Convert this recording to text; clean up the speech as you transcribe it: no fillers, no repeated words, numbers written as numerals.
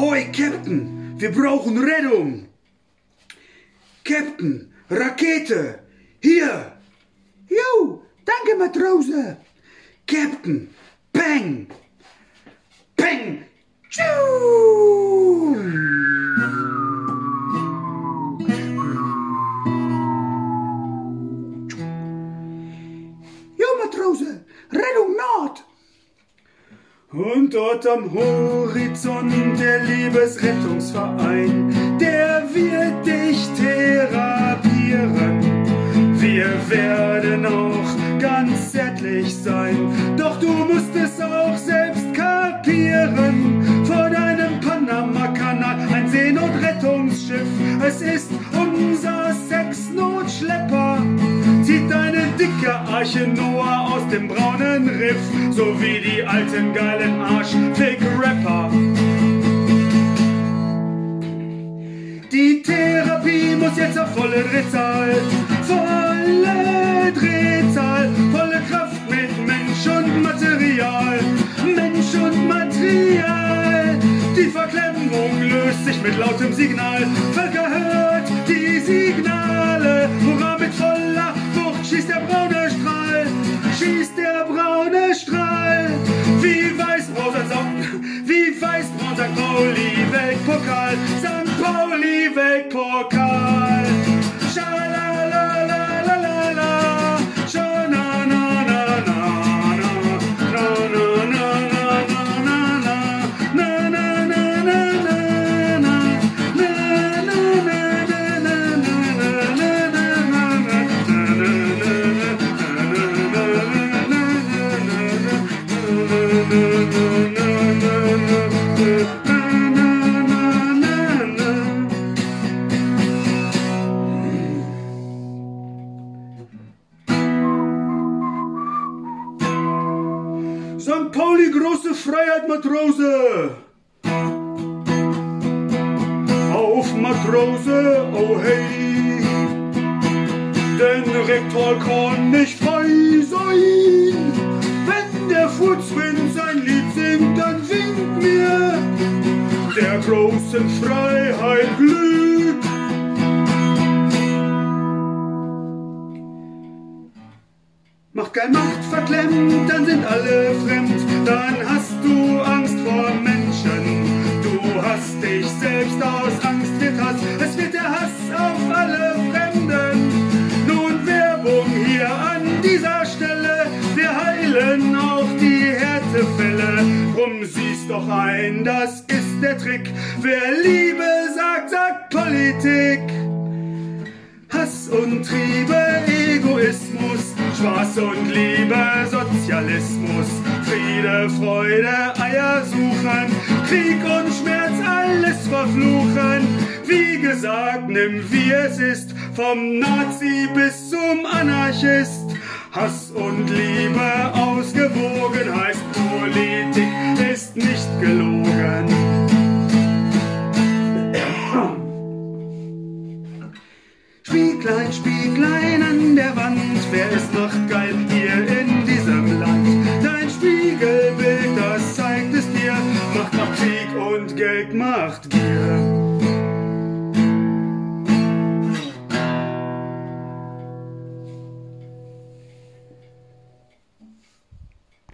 Hoi, Captain, wir brauchen Rettung. Captain, Rakete, hier. Jo, danke, Matrose. Captain, Peng, Peng, tschu. Jo, Matrose, Rettung naht. Und dort am Horizont der Liebesrettungsverein, der wird dich therapieren. Wir werden auch ganz zärtlich sein, doch du musst es auch selbst kapieren. Vor deinem Panama-Kanal ein Seenotrettungsschiff, es ist unser Sexnotschlepper. Zieht deine dicke Arche Noah aus dem braunen Riff, so wie die alten geilen Arsch-Fick-Rapper. Die Therapie muss jetzt auf volle Drehzahl, volle Drehzahl, volle Kraft mit Mensch und Material, Mensch und Material. Die Verklemmung löst sich mit lautem Signal, Völker hört die Signale, hurra mit voller Wucht schießt der braune Strahl, schießt der braune Strahl. Wie weiß-braun St. Pauli Weltpokal, St. Pauli Weltpokal. Schalalalalala, schananana, St. Pauli, große Freiheit, Matrose! Auf, Matrose, oh hey! Denn Rektor kann nicht frei sein! Wenn der Furzwind sein Lied singt, dann winkt mir der großen Freiheit Glück! Macht kein Macht verklemmt, dann sind alle fremd, dann hast du Angst vor Menschen. Du hast dich selbst, aus Angst wird Hass, es wird der Hass auf alle Fremden. Nun Werbung hier an dieser Stelle, wir heilen auch die Härtefälle. Drum sieh's doch ein, das ist der Trick, wer Liebe sagt, sagt Politik. Hass und Triebe, Egoismus, Spaß und Liebe, Sozialismus, Friede, Freude, Eier suchen, Krieg und Schmerz, alles verfluchen. Wie gesagt, nimm wie es ist, vom Nazi bis zum Anarchist. Hass und Liebe ausgewogen heißt, Politik ist nicht gelogen. Spieglein, Spieglein an der Wand, wer ist noch geil hier in diesem Land? Dein Spiegelbild, das zeigt es dir, Macht macht Krieg und Geld macht Gier.